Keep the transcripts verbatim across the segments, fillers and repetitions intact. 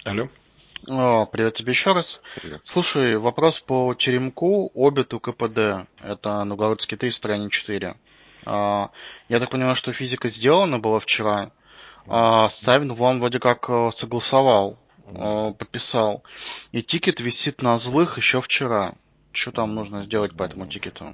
Алло, О, привет тебе еще раз. привет. Слушай, вопрос по теремку, обиту, КПД. Это Новгородский три, строение четыре. А, я так понимаю, что физика сделана была вчера. А, Савин вам вроде как э, согласовал, Да. э, подписал. И тикет висит на злых еще вчера. Что там нужно сделать по этому тикету?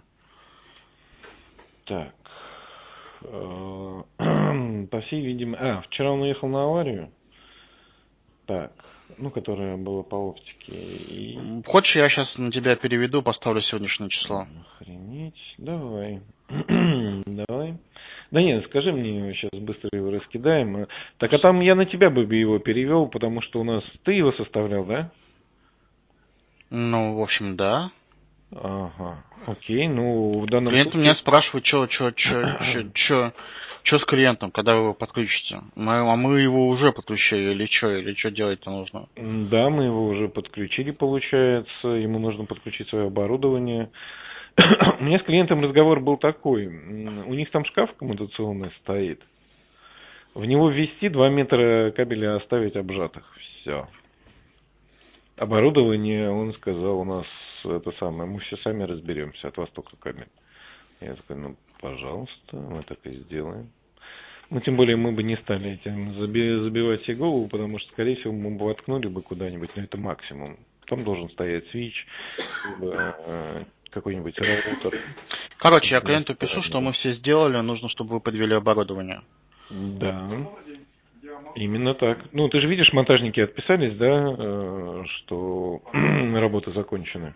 Так. э, По всей видимости... А, вчера он уехал на аварию. Так. Ну, которая была по оптике. И... М, Хочешь, я сейчас на тебя переведу, поставлю сегодняшнее число? Охренеть. Давай. Давай. Да нет, скажи мне, сейчас быстро его раскидаем. Так, а там я на тебя бы его перевел, потому что у нас... Ты его составлял, да? Ну, в общем, да. Ага. Окей, ну, в данном Клиент меня случае... спрашивает, что, что, что, что, что, что с клиентом, когда вы его подключите. Мы, а мы его уже подключили, или что, или что делать-то нужно? Да, мы его уже подключили, получается. Ему нужно подключить свое оборудование. У меня с клиентом разговор был такой. У них там шкаф коммутационный стоит. В него ввести два метра кабеля, оставить обжатых. Все. Оборудование, он сказал, у нас это самое, мы все сами разберемся, от вас только кабель. Я такой, ну, пожалуйста, мы так и сделаем. Ну, тем более, мы бы не стали этим заби- забивать себе голову, потому что, скорее всего, мы бы воткнули бы куда-нибудь, но это максимум. Там должен стоять свич, либо э, какой-нибудь роутер Короче, я для клиенту пишу, что мы спаривания. все сделали, нужно, чтобы вы подвели оборудование. Да, именно так. Ну, ты же видишь, монтажники отписались, да, э, что работы закончены.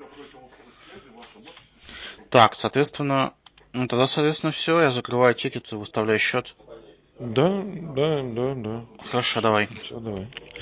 Так, соответственно, ну тогда, соответственно, все, я закрываю тикет и выставляю счет. Да, да, да, да. Хорошо, давай. Все, давай.